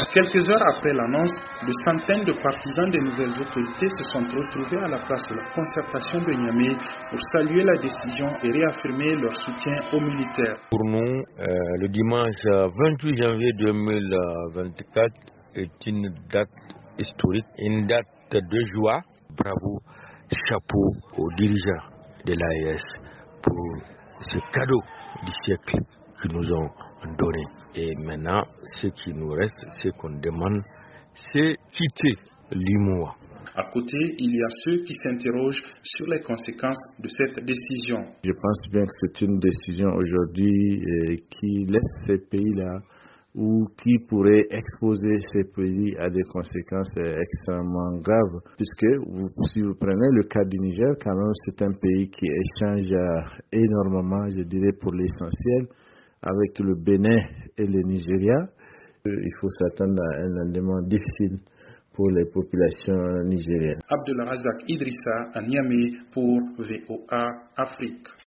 Quelques heures après l'annonce, de centaines de partisans des nouvelles autorités se sont retrouvés à la place de la concertation de Niamey pour saluer la décision et réaffirmer leur soutien aux militaires. Pour nous, le dimanche 28 janvier 2024 est une date historique, une date de joie. Bravo, chapeau aux dirigeants de l'AES pour ce cadeau du siècle qu'ils nous ont donné. Et maintenant, ce qui nous reste, ce qu'on demande, c'est quitter l'UMOA. À côté, il y a ceux qui s'interrogent sur les conséquences de cette décision. Je pense bien que c'est une décision aujourd'hui qui laisse ces pays-là ou qui pourrait exposer ces pays à des conséquences extrêmement graves. Puisque si vous prenez le cas du Niger, quand même c'est un pays qui échange énormément, je dirais pour l'essentiel, avec le Bénin et le Nigeria. Il faut s'attendre à un lendemain difficile pour les populations nigériennes. Abdelrazak Idrissa à Niamey pour VOA Afrique.